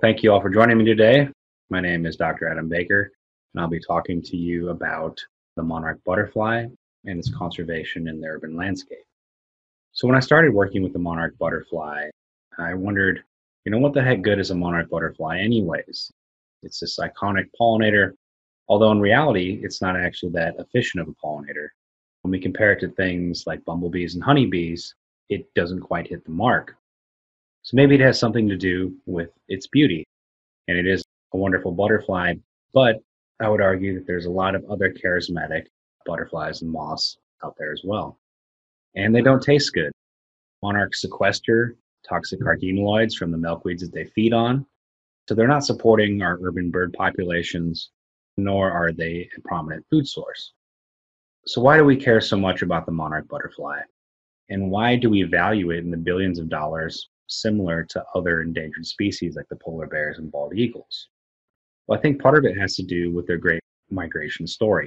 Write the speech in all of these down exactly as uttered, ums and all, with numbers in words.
Thank you all for joining me today. My name is Doctor Adam Baker, and I'll be talking to you about the monarch butterfly and its conservation in the urban landscape. So when I started working with the monarch butterfly, I wondered, you know, what the heck good is a monarch butterfly anyways? It's this iconic pollinator, although in reality, it's not actually that efficient of a pollinator. When we compare it to things like bumblebees and honeybees, it doesn't quite hit the mark. So maybe it has something to do with its beauty, and it is a wonderful butterfly, but I would argue that there's a lot of other charismatic butterflies and moths out there as well. And they don't taste good. Monarchs sequester toxic carcinoids from the milkweeds that they feed on, so they're not supporting our urban bird populations, nor are they a prominent food source. So why do we care so much about the monarch butterfly? And why do we value it in the billions of dollars similar to other endangered species like the polar bears and bald eagles? Well, I think part of it has to do with their great migration story.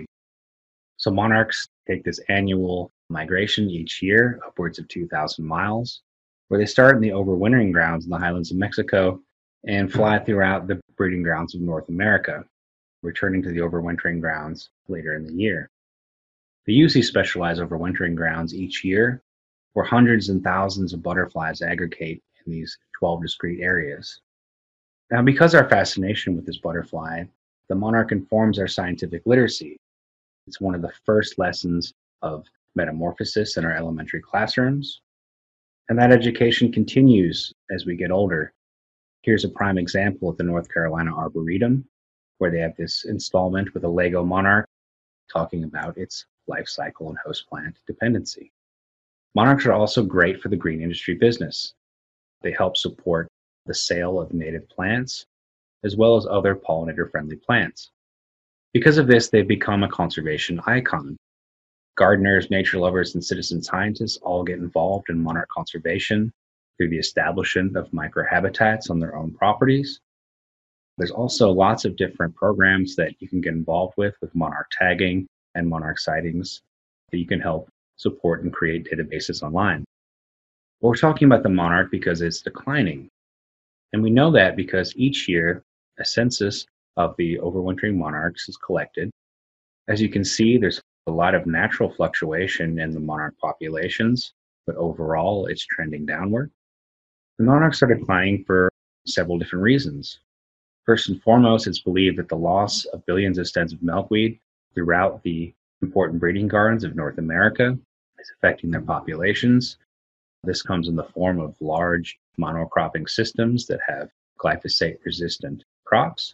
So monarchs take this annual migration each year, upwards of two thousand miles, where they start in the overwintering grounds in the highlands of Mexico and fly throughout the breeding grounds of North America, returning to the overwintering grounds later in the year. They usually specialize overwintering grounds each year, where hundreds and thousands of butterflies aggregate in these twelve discrete areas. Now, because our fascination with this butterfly, the monarch informs our scientific literacy. It's one of the first lessons of metamorphosis in our elementary classrooms, and that education continues as we get older. Here's a prime example at the North Carolina Arboretum, where they have this installment with a Lego monarch talking about its life cycle and host plant dependency. Monarchs are also great for the green industry business. They help support the sale of native plants, as well as other pollinator-friendly plants. Because of this, they've become a conservation icon. Gardeners, nature lovers, and citizen scientists all get involved in monarch conservation through the establishment of microhabitats on their own properties. There's also lots of different programs that you can get involved with, with monarch tagging and monarch sightings, that you can help support and create databases online. But we're talking about the monarch because it's declining. And we know that because each year a census of the overwintering monarchs is collected. As you can see, there's a lot of natural fluctuation in the monarch populations, but overall it's trending downward. The monarchs are declining for several different reasons. First and foremost, it's believed that the loss of billions of stems of milkweed throughout the important breeding gardens of North America is affecting their populations. This comes in the form of large monocropping systems that have glyphosate-resistant crops.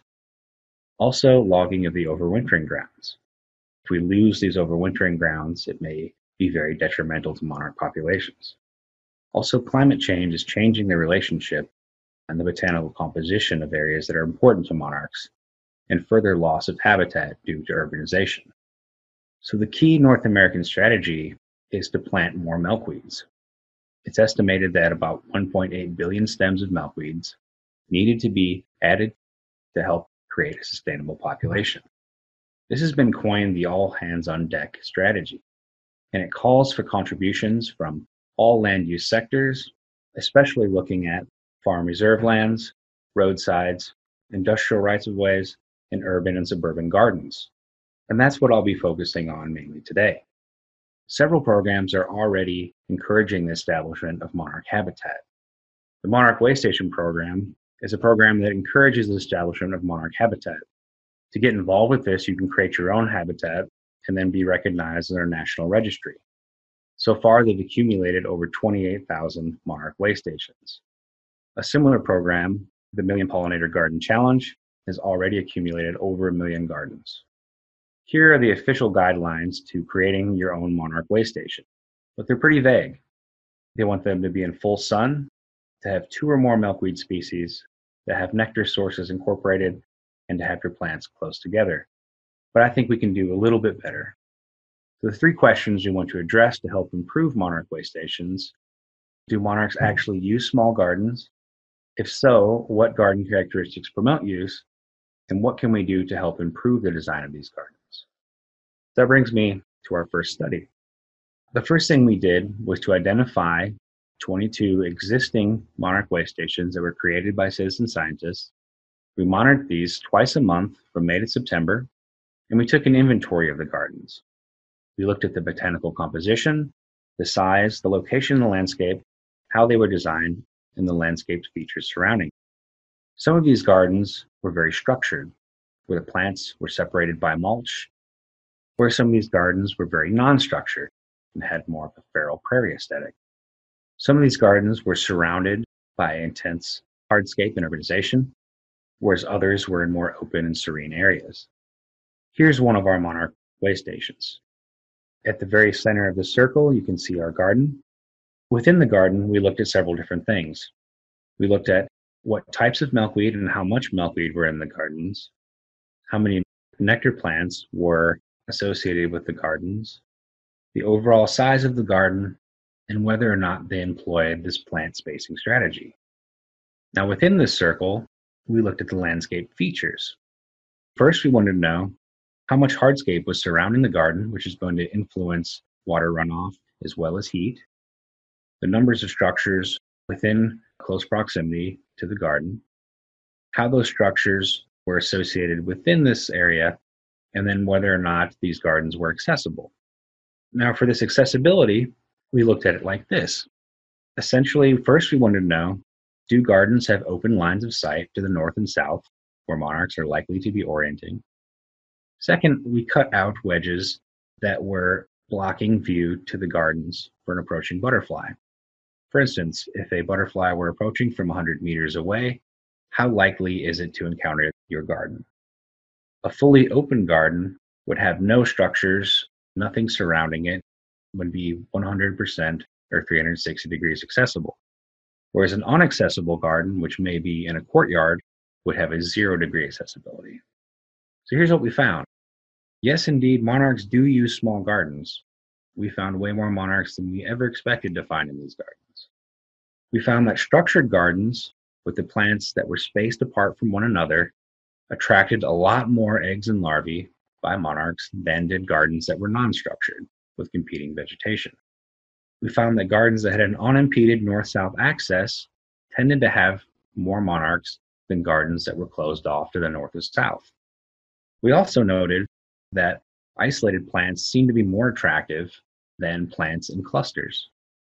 Also, logging of the overwintering grounds. If we lose these overwintering grounds, it may be very detrimental to monarch populations. Also, climate change is changing the relationship and the botanical composition of areas that are important to monarchs, and further loss of habitat due to urbanization. So the key North American strategy is to plant more milkweeds. It's estimated that about one point eight billion stems of milkweeds needed to be added to help create a sustainable population. This has been coined the all hands on deck strategy, and it calls for contributions from all land use sectors, especially looking at farm reserve lands, roadsides, industrial rights of ways, and urban and suburban gardens. And that's what I'll be focusing on mainly today. Several programs are already encouraging the establishment of monarch habitat. The Monarch Way Station program is a program that encourages the establishment of monarch habitat. To get involved with this, you can create your own habitat and then be recognized in our national registry. So far, they've accumulated over twenty-eight thousand monarch way stations. A similar program, the Million Pollinator Garden Challenge, has already accumulated over a million gardens. Here are the official guidelines to creating your own monarch way station, but they're pretty vague. They want them to be in full sun, to have two or more milkweed species, to have nectar sources incorporated, and to have your plants close together. But I think we can do a little bit better. So the three questions you want to address to help improve monarch way stations: do monarchs actually use small gardens? If so, what garden characteristics promote use? And what can we do to help improve the design of these gardens? That brings me to our first study. The first thing we did was to identify twenty-two existing monarch way stations that were created by citizen scientists We monitored these twice a month from May to September, and we took an inventory of the gardens. We looked at the botanical composition, the size, the location in the landscape, how they were designed, and the landscaped features surrounding. Some of these gardens were very structured, where the plants were separated by mulch, where some of these gardens were very non-structured and had more of a feral prairie aesthetic. Some of these gardens were surrounded by intense hardscape and urbanization, whereas others were in more open and serene areas. Here's one of our monarch way stations. At the very center of the circle, you can see our garden. Within the garden, we looked at several different things. We looked at what types of milkweed and how much milkweed were in the gardens, how many nectar plants were associated with the gardens, the overall size of the garden, and whether or not they employed this plant spacing strategy. Now, within this circle, we looked at the landscape features. First, we wanted to know how much hardscape was surrounding the garden, which is going to influence water runoff as well as heat, the numbers of structures within close proximity to the garden, how those structures were associated within this area, and then whether or not these gardens were accessible. Now, for this accessibility, we looked at it like this. Essentially, first we wanted to know, do gardens have open lines of sight to the north and south where monarchs are likely to be orienting? Second, we cut out wedges that were blocking view to the gardens for an approaching butterfly. For instance, if a butterfly were approaching from one hundred meters away, how likely is it to encounter your garden? A fully open garden would have no structures, nothing surrounding it, would be one hundred percent or three hundred sixty degrees accessible. Whereas an inaccessible garden, which may be in a courtyard, would have a zero degree accessibility. So here's what we found. Yes, indeed, monarchs do use small gardens. We found way more monarchs than we ever expected to find in these gardens. We found that structured gardens with the plants that were spaced apart from one another attracted a lot more eggs and larvae by monarchs than did gardens that were non-structured with competing vegetation. We found that gardens that had an unimpeded north-south access tended to have more monarchs than gardens that were closed off to the north or south. We also noted that isolated plants seem to be more attractive than plants in clusters.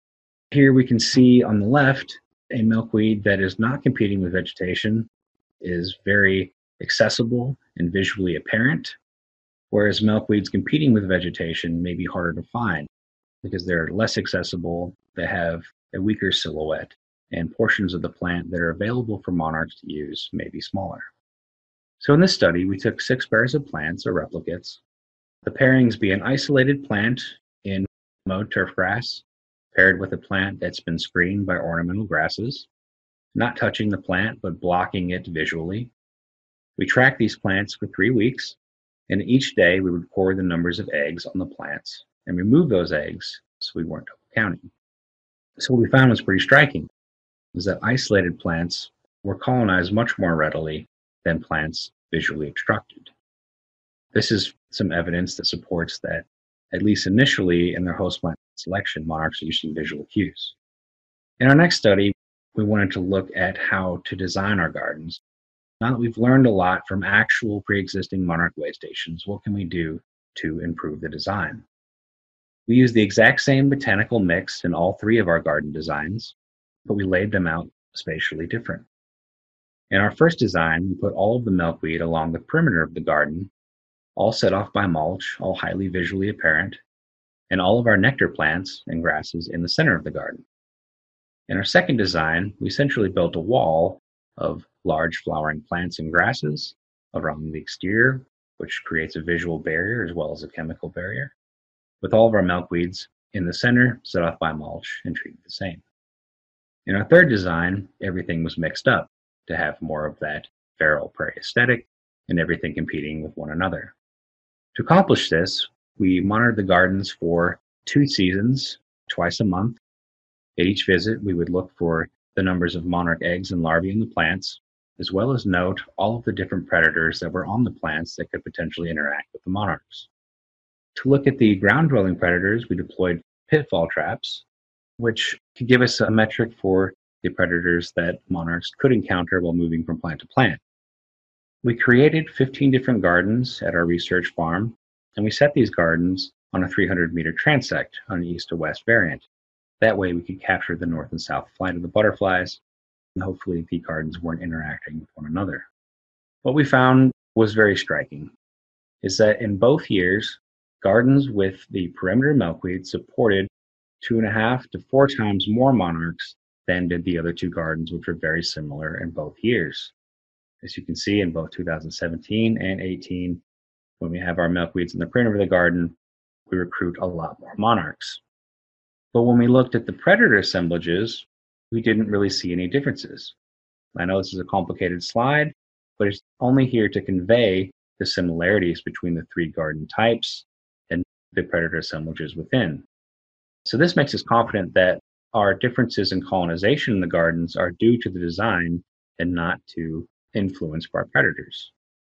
Here we can see on the left a milkweed that is not competing with vegetation, is very accessible and visually apparent, whereas milkweeds competing with vegetation may be harder to find because they're less accessible, they have a weaker silhouette, and portions of the plant that are available for monarchs to use may be smaller. So in this study, we took six pairs of plants or replicates. The pairings be an isolated plant in mowed turfgrass, paired with a plant that's been screened by ornamental grasses, not touching the plant but blocking it visually. We tracked these plants for three weeks, and each day we would record the numbers of eggs on the plants and remove those eggs so we weren't double counting. So what we found was pretty striking, is that isolated plants were colonized much more readily than plants visually obstructed. This is some evidence that supports that, at least initially in their host plant selection, monarchs are using visual cues. In our next study, we wanted to look at how to design our gardens. Now that we've learned a lot from actual pre-existing monarch way stations, what can we do to improve the design? We used the exact same botanical mix in all three of our garden designs, but we laid them out spatially different. In our first design, we put all of the milkweed along the perimeter of the garden, all set off by mulch, all highly visually apparent, and all of our nectar plants and grasses in the center of the garden. In our second design, we essentially built a wall of large flowering plants and grasses around the exterior, which creates a visual barrier as well as a chemical barrier, with all of our milkweeds in the center, set off by mulch, and treated the same. In our third design, everything was mixed up to have more of that feral prairie aesthetic and everything competing with one another. To accomplish this, we monitored the gardens for two seasons, twice a month. At each visit, we would look for the numbers of monarch eggs and larvae in the plants, as well as note all of the different predators that were on the plants that could potentially interact with the monarchs. To look at the ground-dwelling predators, we deployed pitfall traps, which could give us a metric for the predators that monarchs could encounter while moving from plant to plant. We created fifteen different gardens at our research farm, and we set these gardens on a three hundred meter transect on an east to west variant. That way we could capture the north and south flight of the butterflies, and hopefully the gardens weren't interacting with one another. What we found was very striking, is that in both years, gardens with the perimeter milkweed supported two and a half to four times more monarchs than did the other two gardens, which were very similar in both years. As you can see in both two thousand seventeen and eighteen, when we have our milkweeds in the perimeter of the garden, we recruit a lot more monarchs. But when we looked at the predator assemblages, we didn't really see any differences. I know this is a complicated slide, but it's only here to convey the similarities between the three garden types and the predator assemblages within. So this makes us confident that our differences in colonization in the gardens are due to the design and not to influence by predators.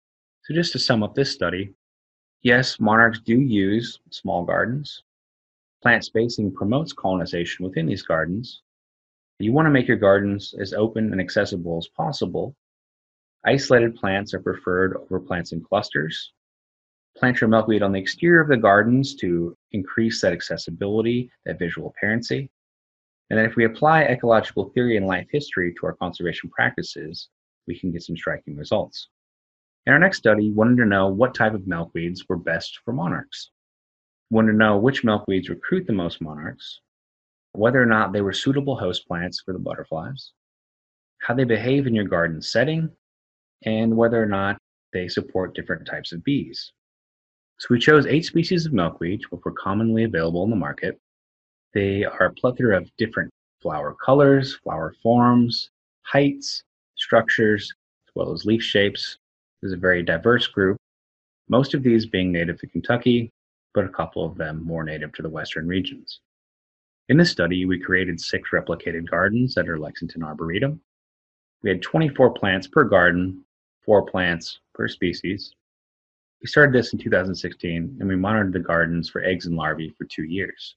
So just to sum up this study, yes, monarchs do use small gardens. Plant spacing promotes colonization within these gardens. You want to make your gardens as open and accessible as possible. Isolated plants are preferred over plants in clusters. Plant your milkweed on the exterior of the gardens to increase that accessibility, that visual appearancy. And then if we apply ecological theory and life history to our conservation practices, we can get some striking results. In our next study, we wanted to know what type of milkweeds were best for monarchs. We wanted to know which milkweeds recruit the most monarchs, whether or not they were suitable host plants for the butterflies, how they behave in your garden setting, and whether or not they support different types of bees. So we chose eight species of milkweed, which were commonly available in the market. They are a plethora of different flower colors, flower forms, heights, structures, as well as leaf shapes. This is a very diverse group, most of these being native to Kentucky, but a couple of them more native to the western regions. In this study, we created six replicated gardens at our Lexington Arboretum. We had twenty-four plants per garden, four plants per species. We started this in two thousand sixteen, and we monitored the gardens for eggs and larvae for two years.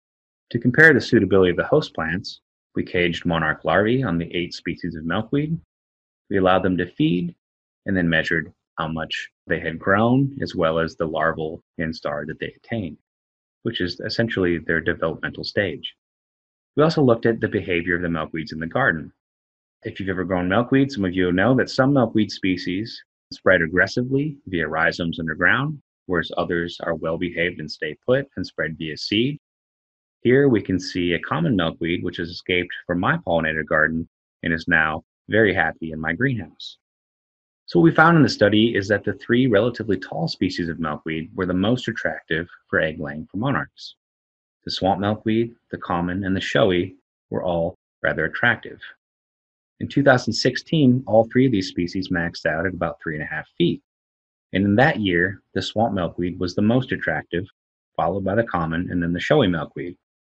To compare the suitability of the host plants, we caged monarch larvae on the eight species of milkweed. We allowed them to feed, and then measured how much they had grown, as well as the larval instar that they attained, which is essentially their developmental stage. We also looked at the behavior of the milkweeds in the garden. If you've ever grown milkweed, some of you know that some milkweed species spread aggressively via rhizomes underground, whereas others are well behaved and stay put and spread via seed. Here we can see a common milkweed which has escaped from my pollinator garden and is now very happy in my greenhouse. So what we found in the study is that the three relatively tall species of milkweed were the most attractive for egg laying for monarchs. The swamp milkweed, the common, and the showy were all rather attractive. In two thousand sixteen, all three of these species maxed out at about three and a half feet. And in that year, the swamp milkweed was the most attractive, followed by the common and then the showy milkweed.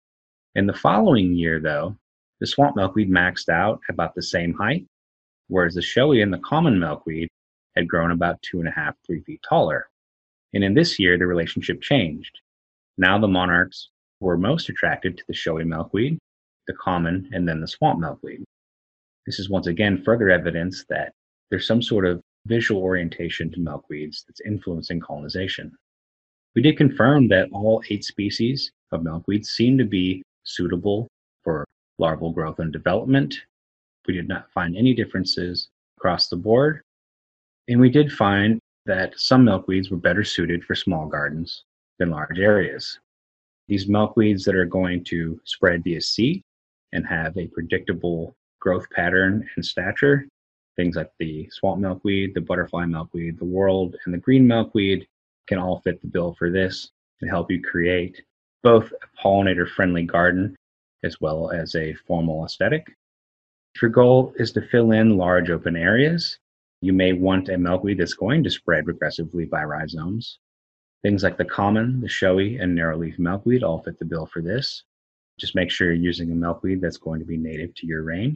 In the following year, though, the swamp milkweed maxed out about the same height, whereas the showy and the common milkweed had grown about two and a half, three feet taller. And in this year, the relationship changed. Now the monarchs were most attracted to the showy milkweed, the common, and then the swamp milkweed. This is once again further evidence that there's some sort of visual orientation to milkweeds that's influencing colonization. We did confirm that all eight species of milkweeds seem to be suitable for larval growth and development. We did not find any differences across the board. And we did find that some milkweeds were better suited for small gardens than large areas. These milkweeds that are going to spread via seed and have a predictable growth pattern and stature, things like the swamp milkweed, the butterfly milkweed, the whorled, and the green milkweed can all fit the bill for this and help you create both a pollinator-friendly garden as well as a formal aesthetic. If your goal is to fill in large open areas, you may want a milkweed that's going to spread regressively by rhizomes. Things like the common, the showy, and narrowleaf milkweed all fit the bill for this. Just make sure you're using a milkweed that's going to be native to your range.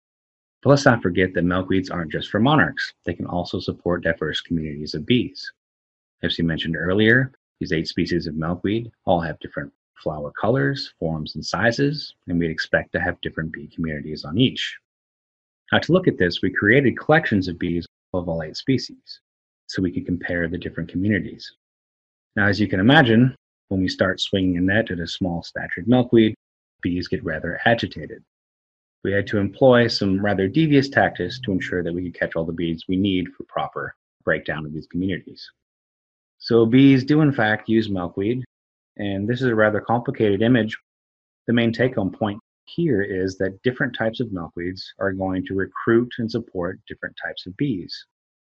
But let's not forget that milkweeds aren't just for monarchs. They can also support diverse communities of bees. As we mentioned earlier, these eight species of milkweed all have different flower colors, forms, and sizes, and we'd expect to have different bee communities on each. Now, to look at this, we created collections of bees of all eight species, so we could compare the different communities. Now, as you can imagine, when we start swinging a net at a small statured milkweed, bees get rather agitated. We had to employ some rather devious tactics to ensure that we could catch all the bees we need for proper breakdown of these communities. So bees do in fact use milkweed, and this is a rather complicated image. The main take-home point here is that different types of milkweeds are going to recruit and support different types of bees.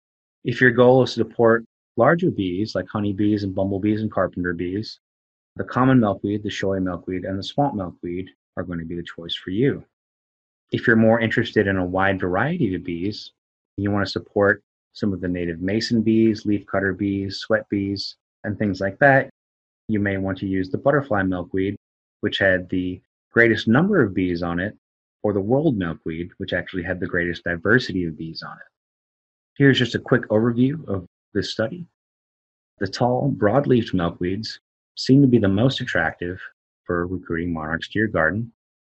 If your goal is to support larger bees like honeybees and bumblebees and carpenter bees, the common milkweed, the showy milkweed, and the swamp milkweed are going to be the choice for you. If you're more interested in a wide variety of bees, you want to support some of the native mason bees, leafcutter bees, sweat bees, and things like that, you may want to use the butterfly milkweed, which had the greatest number of bees on it, or the world milkweed, which actually had the greatest diversity of bees on it. Here's just a quick overview of this study. The tall, broad-leafed milkweeds seem to be the most attractive for recruiting monarchs to your garden.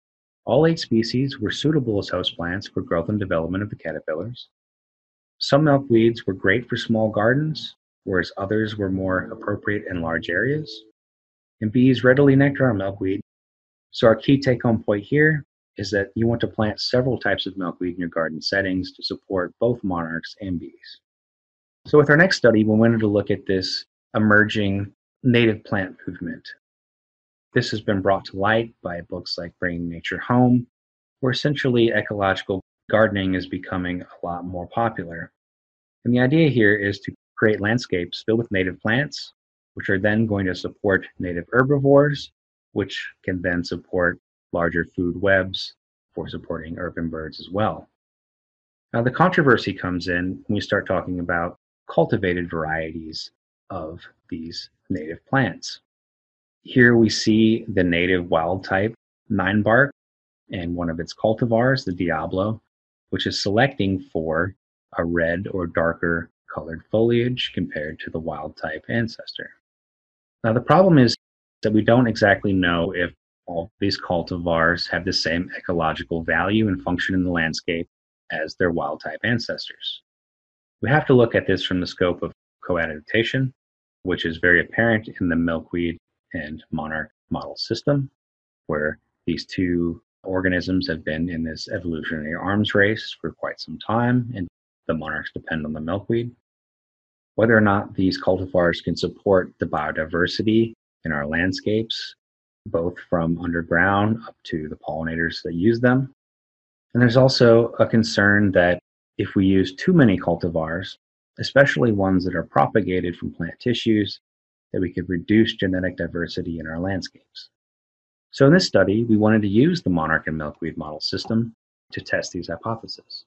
All eight species were suitable as houseplants for growth and development of the caterpillars. Some milkweeds were great for small gardens, whereas others were more appropriate in large areas. And bees readily nectar our milkweed. So our key take-home point here is that you want to plant several types of milkweed in your garden settings to support both monarchs and bees. So with our next study, we wanted to look at this emerging native plant movement. This has been brought to light by books like Bringing Nature Home, where essentially ecological gardening is becoming a lot more popular. And the idea here is to create landscapes filled with native plants, which are then going to support native herbivores, which can then support larger food webs for supporting urban birds as well. Now, the controversy comes in when we start talking about cultivated varieties of these native plants. Here we see the native wild type ninebark and one of its cultivars, the Diablo, which is selecting for a red or darker colored foliage compared to the wild type ancestor. Now, the problem is that we don't exactly know if all these cultivars have the same ecological value and function in the landscape as their wild type ancestors. We have to look at this from the scope of coadaptation, which is very apparent in the milkweed and monarch model system, where these two organisms have been in this evolutionary arms race for quite some time, and the monarchs depend on the milkweed. Whether or not these cultivars can support the biodiversity in our landscapes, both from underground up to the pollinators that use them. And there's also a concern that if we use too many cultivars, especially ones that are propagated from plant tissues, that we could reduce genetic diversity in our landscapes. So in this study, we wanted to use the monarch and milkweed model system to test these hypotheses.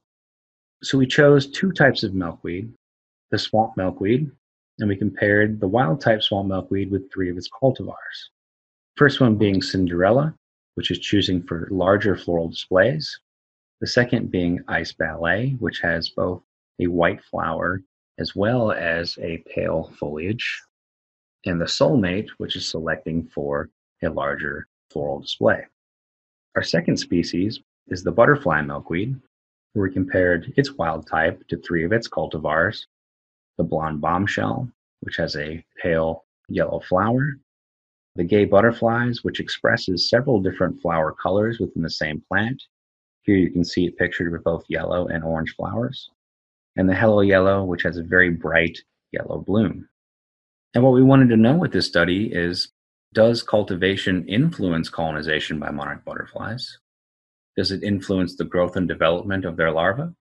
So we chose two types of milkweed, the swamp milkweed, and we compared the wild type swamp milkweed with three of its cultivars. First one being Cinderella, which is choosing for larger floral displays. The second being Ice Ballet, which has both a white flower as well as a pale foliage. And the Soulmate, which is selecting for a larger floral display. Our second species is the butterfly milkweed, where we compared its wild type to three of its cultivars, the blonde bombshell, which has a pale yellow flower, the gay butterflies, which expresses several different flower colors within the same plant. Here you can see it pictured with both yellow and orange flowers, and the hello yellow, which has a very bright yellow bloom. And what we wanted to know with this study is, does cultivation influence colonization by monarch butterflies? Does it influence the growth and development of their larvae?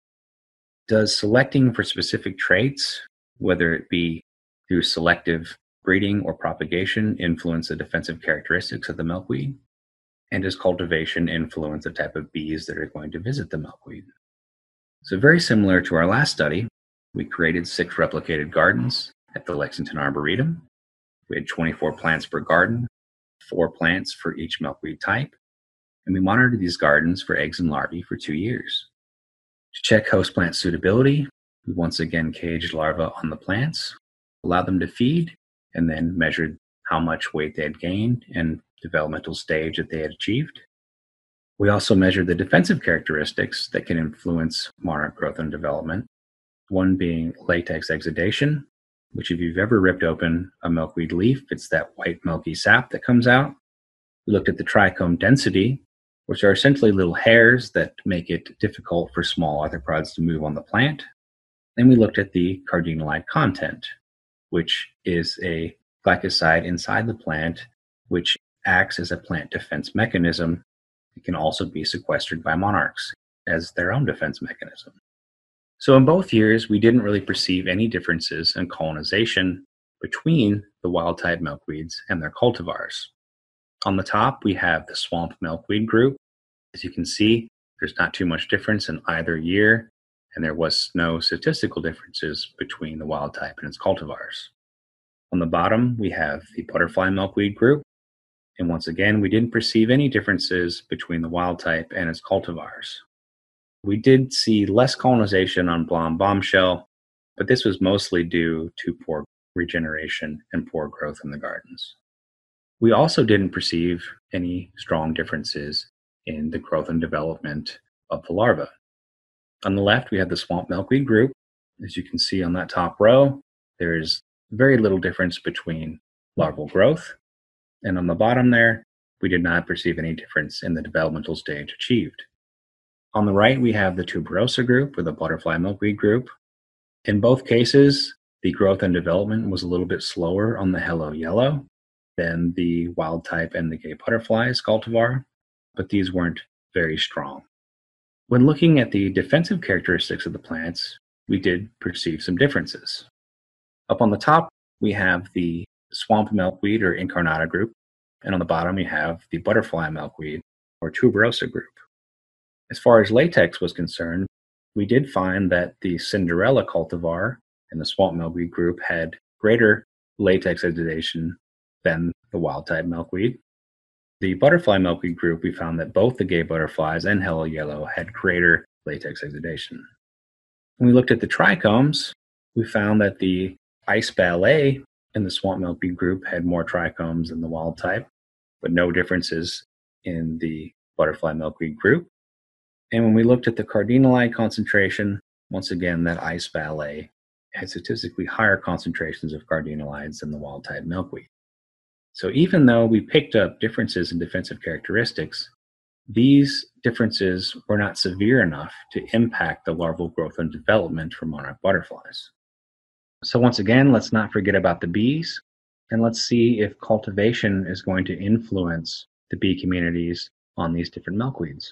Does selecting for specific traits, whether it be through selective breeding or propagation, influence the defensive characteristics of the milkweed? And does cultivation influence the type of bees that are going to visit the milkweed? So very similar to our last study, we created six replicated gardens at the Lexington Arboretum. We had twenty-four plants per garden, four plants for each milkweed type, and we monitored these gardens for eggs and larvae for two years. To check host plant suitability, we once again caged larvae on the plants, allowed them to feed, and then measured how much weight they had gained and developmental stage that they had achieved. We also measured the defensive characteristics that can influence monarch growth and development. one being latex exudation, which if you've ever ripped open a milkweed leaf, it's that white milky sap that comes out. We looked at the trichome density, which are essentially little hairs that make it difficult for small arthropods to move on the plant. And we looked at the cardinalide content, which is a glycoside inside the plant, which acts as a plant defense mechanism. It can also be sequestered by monarchs as their own defense mechanism. So in both years, we didn't really perceive any differences in colonization between the wild-type milkweeds and their cultivars. On the top, we have the swamp milkweed group. As you can see, there's not too much difference in either year, and there was no statistical differences between the wild type and its cultivars. On the bottom, we have the butterfly milkweed group, and once again, we didn't perceive any differences between the wild type and its cultivars. We did see less colonization on blonde bombshell, but this was mostly due to poor regeneration and poor growth in the gardens. We also didn't perceive any strong differences in the growth and development of the larva. On the left, we have the swamp milkweed group. As you can see on that top row, there is very little difference between larval growth. And on the bottom there, we did not perceive any difference in the developmental stage achieved. On the right, we have the tuberosa group or the butterfly milkweed group. In both cases, the growth and development was a little bit slower on the hello yellow than the wild type and the gay butterflies cultivar, but these weren't very strong. When looking at the defensive characteristics of the plants, we did perceive some differences. Up on the top, we have the swamp milkweed or incarnata group, and on the bottom we have the butterfly milkweed or tuberosa group. As far as latex was concerned, we did find that the Cinderella cultivar and the swamp milkweed group had greater latex exudation than the wild-type milkweed. The butterfly milkweed group, we found that both the gay butterflies and hello yellow had greater latex exudation. When we looked at the trichomes, we found that the ice ballet and the swamp milkweed group had more trichomes than the wild type, but no differences in the butterfly milkweed group. And when we looked at the cardinalide concentration, once again, that ice ballet had statistically higher concentrations of cardinalides than the wild-type milkweed. So even though we picked up differences in defensive characteristics, these differences were not severe enough to impact the larval growth and development for monarch butterflies. So once again, let's not forget about the bees, and let's see if cultivation is going to influence the bee communities on these different milkweeds.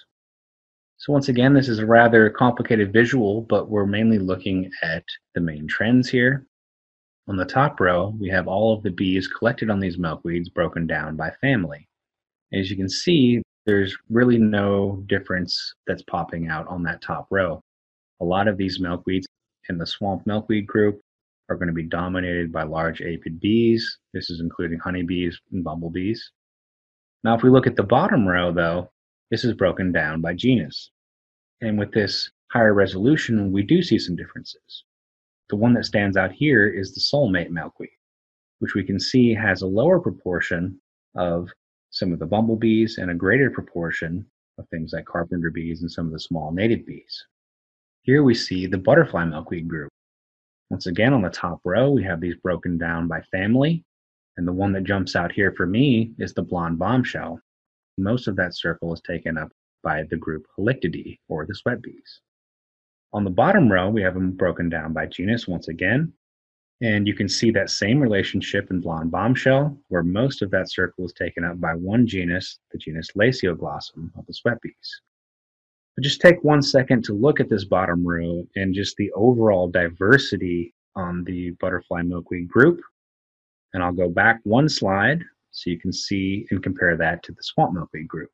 So once again, this is a rather complicated visual, but we're mainly looking at the main trends here. On the top row, we have all of the bees collected on these milkweeds broken down by family. As you can see, there's really no difference that's popping out on that top row. A lot of these milkweeds in the swamp milkweed group are going to be dominated by large apid bees. This is including honeybees and bumblebees. Now, if we look at the bottom row, though, this is broken down by genus. And with this higher resolution, we do see some differences. The one that stands out here is the soulmate milkweed, which we can see has a lower proportion of some of the bumblebees and a greater proportion of things like carpenter bees and some of the small native bees. Here we see the butterfly milkweed group. Once again, on the top row, we have these broken down by family. And the one that jumps out here for me is the blonde bombshell. Most of that circle is taken up by the group Halictidae, or the sweat bees. On the bottom row, we have them broken down by genus once again. And you can see that same relationship in blonde bombshell, where most of that circle is taken up by one genus, the genus Lasioglossum of the sweat bees. But just take one second to look at this bottom row and just the overall diversity on the butterfly milkweed group. And I'll go back one slide so you can see and compare that to the swamp milkweed group.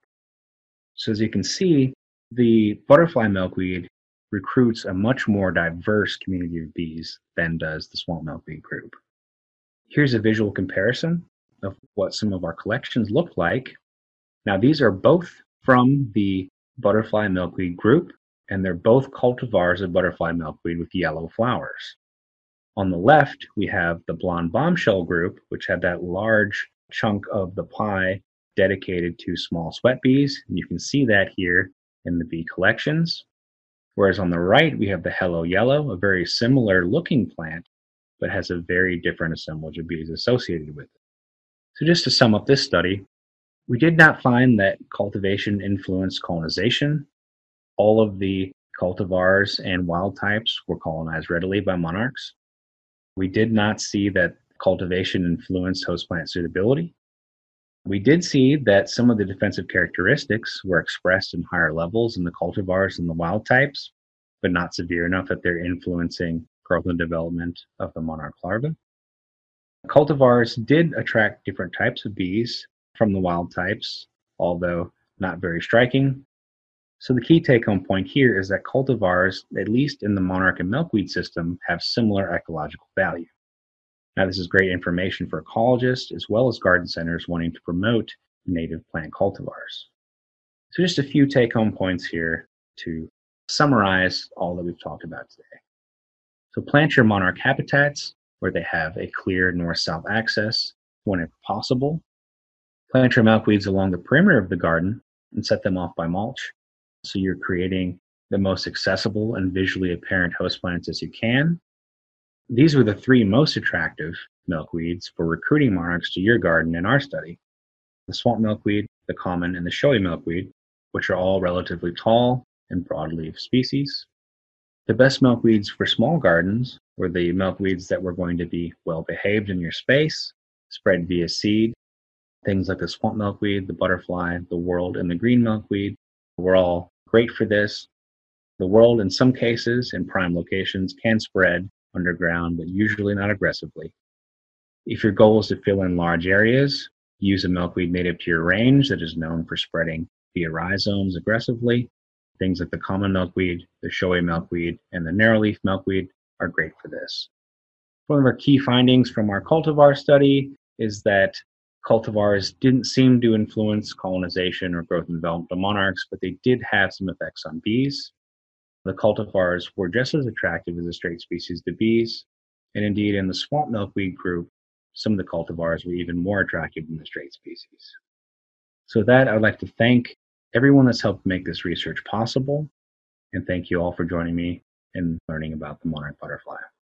So as you can see, the butterfly milkweed recruits a much more diverse community of bees than does the swamp milkweed group. Here's a visual comparison of what some of our collections look like. Now, these are both from the butterfly milkweed group, and they're both cultivars of butterfly milkweed with yellow flowers. On the left, we have the blonde bombshell group, which had that large chunk of the pie dedicated to small sweat bees. And you can see that here in the bee collections. Whereas on the right, we have the Hello Yellow, a very similar looking plant, but has a very different assemblage of bees associated with it. So just to sum up this study, we did not find that cultivation influenced colonization. All of the cultivars and wild types were colonized readily by monarchs. We did not see that cultivation influenced host plant suitability. We did see that some of the defensive characteristics were expressed in higher levels in the cultivars and the wild types, but not severe enough that they're influencing growth and development of the monarch larva. Cultivars did attract different types of bees from the wild types, although not very striking. So the key take-home point here is that cultivars, at least in the monarch and milkweed system, have similar ecological value. Now, this is great information for ecologists as well as garden centers wanting to promote native plant cultivars. So just a few take-home points here to summarize all that we've talked about today. So plant your monarch habitats where they have a clear north-south access whenever possible. Plant your milkweeds along the perimeter of the garden and set them off by mulch. So you're creating the most accessible and visually apparent host plants as you can. These were the three most attractive milkweeds for recruiting monarchs to your garden in our study: the swamp milkweed, the common, and the showy milkweed, which are all relatively tall and broadleaf species. The best milkweeds for small gardens were the milkweeds that were going to be well behaved in your space, spread via seed. Things like the swamp milkweed, the butterfly, the whorled, and the green milkweed were all great for this. The whorled, in some cases, in prime locations, can spread underground, but usually not aggressively. If your goal is to fill in large areas, use a milkweed native to your range that is known for spreading via rhizomes aggressively. Things like the common milkweed, the showy milkweed, and the narrowleaf milkweed are great for this. One of our key findings from our cultivar study is that cultivars didn't seem to influence colonization or growth and development of monarchs, but they did have some effects on bees. The cultivars were just as attractive as the straight species to bees, and indeed in the swamp milkweed group, some of the cultivars were even more attractive than the straight species. So with that, I would like to thank everyone that's helped make this research possible, and thank you all for joining me in learning about the monarch butterfly.